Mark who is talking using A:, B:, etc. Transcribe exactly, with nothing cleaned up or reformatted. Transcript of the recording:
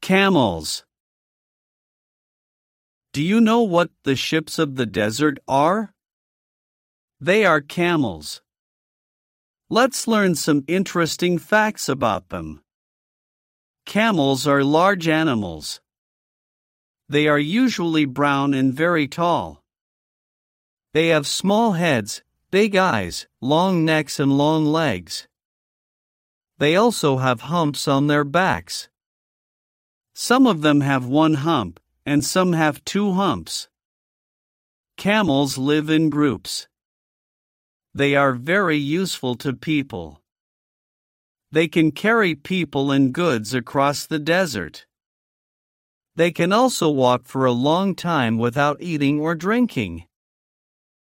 A: Camels. Do you know what the ships of the desert are? They are camels. Let's learn some interesting facts about them. Camels are large animals. They are usually brown and very tall. They have small heads, big eyes, long necks and long legs. They also have humps on their backs. Some of them have one hump, and some have two humps. Camels live in groups. They are very useful to people. They can carry people and goods across the desert. They can also walk for a long time without eating or drinking.